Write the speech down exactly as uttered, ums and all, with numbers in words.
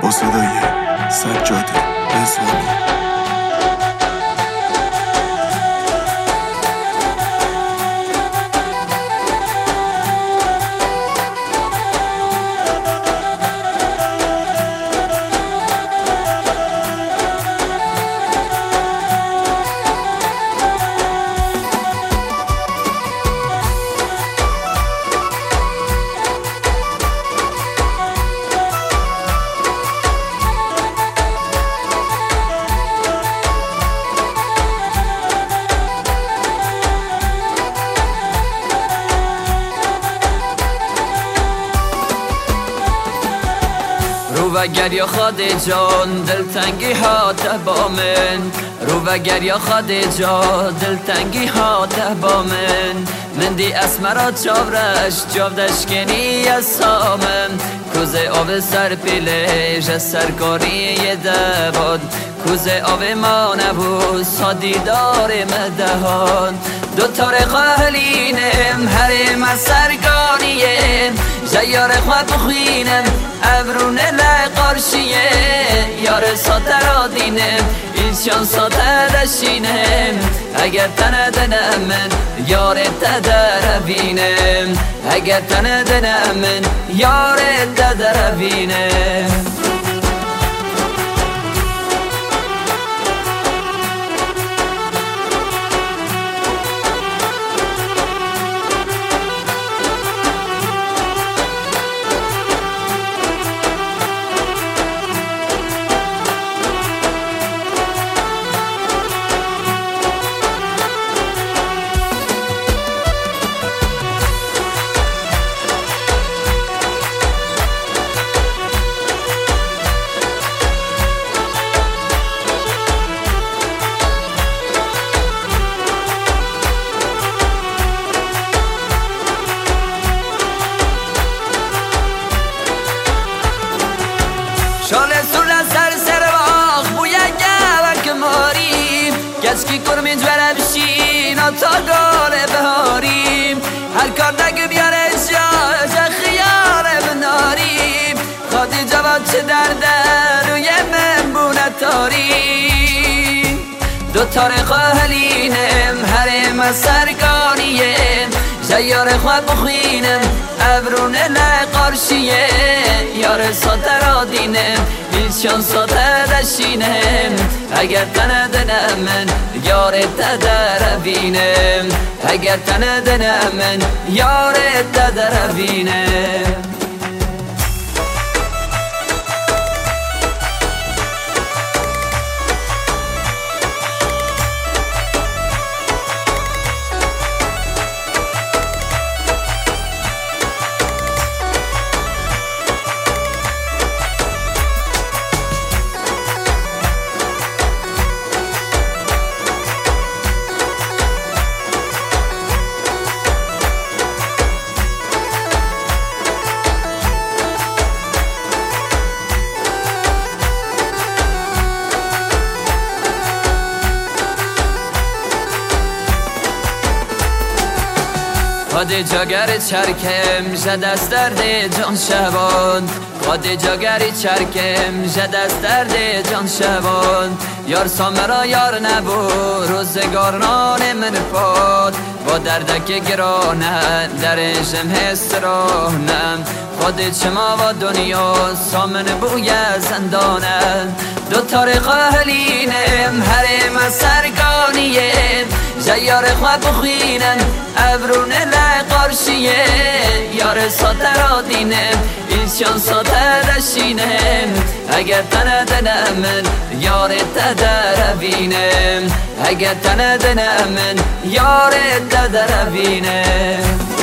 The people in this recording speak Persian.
با صدای سجاد رضوانی. رو و گریا خاد جان دلتنگی ها با من، رو و گریا خاد جان دلتنگی ها با من. مندی اسمرا چاورش جاودش کنی از سامم، کوزه آب سر پیلش سرکاری دباد، کوزه آب ما نبود سادی دار مدهان. دو تارق اهلینم هرم سرگانیم، جیار خواب بخوینم ابرون لقارشیه. یار ساته را دینم ایشان ساته دشینم، اگر تنه دنم من یار تدر بینم، اگر تنه دنم من یار تدر بینم. شال سول سر سر باغ بوی گوک ماریم، گسکی کرمی جوره بشین تا گال بهاریم. هر کار دگ بیاره جا جا خیار بناریم، خادی جواد چه درده روی من بونه تاریم. دو تارق اهلینم هرم سرگانیم، جیار خواب بخوینم ابرون لقارشیه. یار ساته را دینم ایشان ساته دشینم، اگر تنه دنم من یار تدر بینم، اگر تنه دنم من یار تدر بینم. خاد جاگر چرکم جد از درد جان شبان، خاد جاگری چرکم جد از درد جان شبان. یار سامرا یار نبو روزگار نان من پاد، با دردک گرانه درشم هسترانم. خاد چما و دنیا سامن بوی زندانه، دو تارق اهلینم هرم سرگانیم، جیار خواب بخوینم ابرون لقارشیه. یار ساته را دینم ایشان ساته دشینم، اگر تنه دنم من یار تدر بینم، اگر تنه دنم من یار تدر بینم.